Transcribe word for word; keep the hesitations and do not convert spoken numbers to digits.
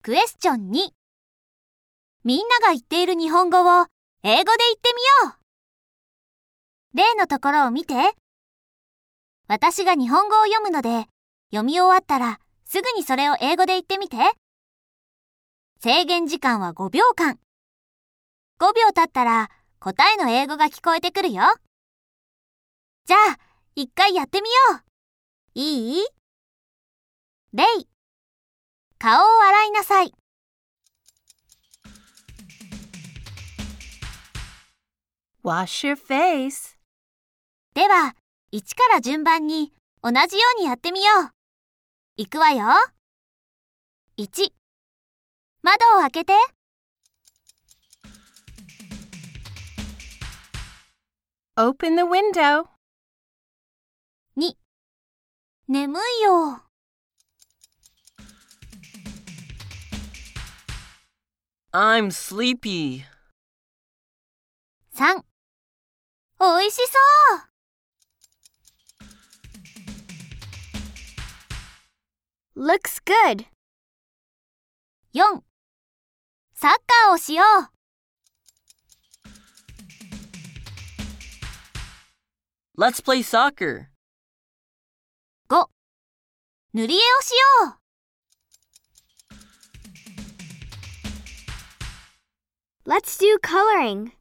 クエスチョンに。みんなが言っている日本語を英語で言ってみよう。例のところを見て。私が日本語を読むので、読み終わったらすぐにそれを英語で言ってみて。制限時間はごびょうかん。ごびょう経ったら答えの英語が聞こえてくるよ。じゃあ、一回やってみよう。いい？例。顔を洗いなさい。 Wash your face. では、いちから順番に同じようにやってみよう。いくわよ。いち、窓を開けて。 Open the window. に、眠いよ。 I'm sleepy. さん、おいしそう。 Looks good. よん、サッカーをしよう。 Let's play soccer. ご、塗り絵をしよう。 Let's do coloring.